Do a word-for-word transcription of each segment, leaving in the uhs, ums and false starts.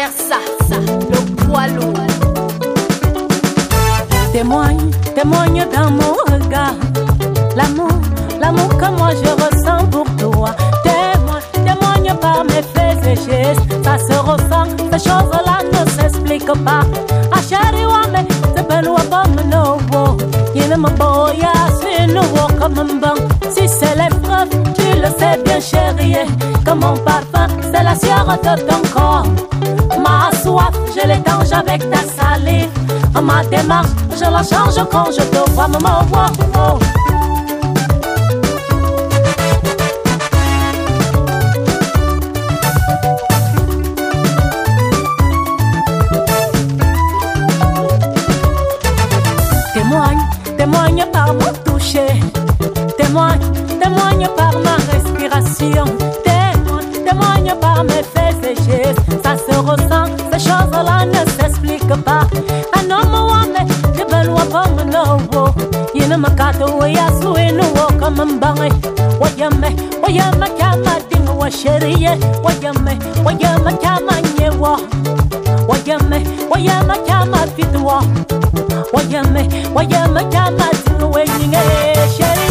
Versa, ça, le poids lourd. Témoigne, témoigne dans mon regard. L'amour, l'amour que moi je ressens pour toi. Témoigne, témoigne par mes faits et gestes. Ça se ressent, ces choses-là ne s'expliquent pas. Ah chérie, ouais, c'est pas nous à bon nouveau. Il ne me boya, c'est nouveau comme un banc. Si c'est l'épreuve, tu le sais bien chérie. Comme mon parfum, c'est la sueur de ton corps. Ma soif, je l'étanche avec ta salive. Ma démarche, je la change quand je te vois, maman. Oh, oh. Témoigne, témoigne par mon toucher. Témoigne, témoigne par ma respiration. Témoigne, témoigne par mes faits et gestes. Ça se ressent, ces choses-là ne s'expliquent pas. Un homme ou un mec, je veux l'ouer comme un nouveau. Il ne me casse ou il y a sous et nouveau comme un banc. Wayame, wayame, kama ding wa chérie. Wayame, wayame, kama nyewa. Wayame, wayame, kama fitwa. Wayame, wayame, kama ding wa nyinge chérie.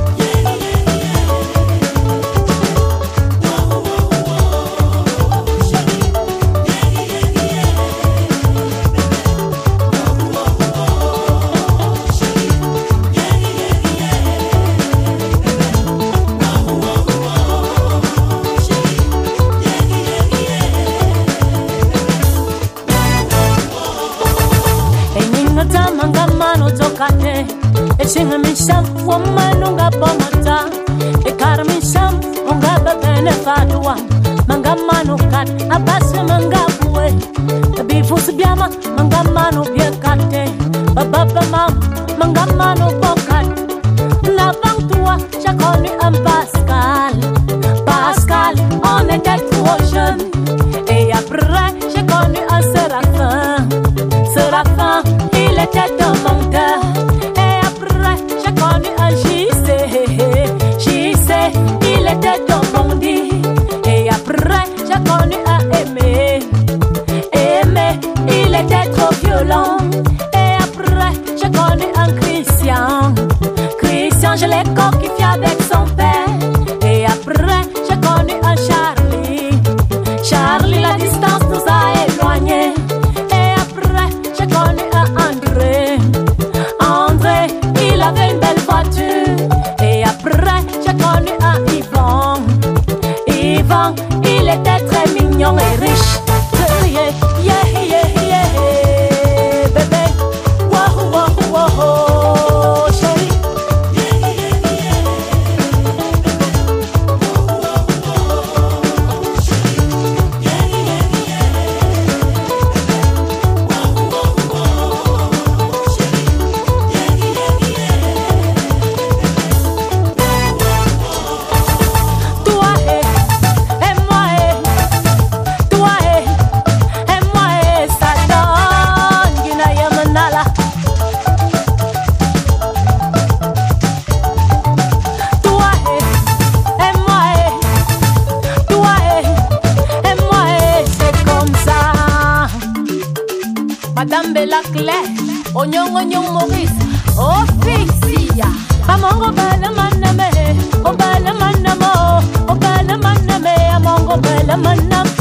Sing me some woman unga pomata e kar me some unga bene fadwa manga manu kat abase manga bue bi fus biama manga manu bia kate baba ma manga manu bokat na vang toi j'ai connu un Pascal Pascal on était trop jeunes et après j'ai connu un Séraphin Séraphin il était un menteur. Il était ton bondi. Et après j'ai connu à aimer. Aimer, il était trop violent. Et après j'ai connu un Christian. Christian, je l'ai coquifié avec son père. Et après j'ai connu un Charlie. Charlie, la distance nous a éloignés. Et après j'ai connu un André. André, il avait une belle voiture. Et après j'ai connu un Yvan. Yvan, il était très mignon et riche. Yeah, yeah, yeah, yeah, bébé. Wow, wow, wow, chérie. Madame Bella Claire, Onyongo Nyong Maurice, Officia. Amongo bala maname, o bala manamo, o bala maname, amongo bala manam.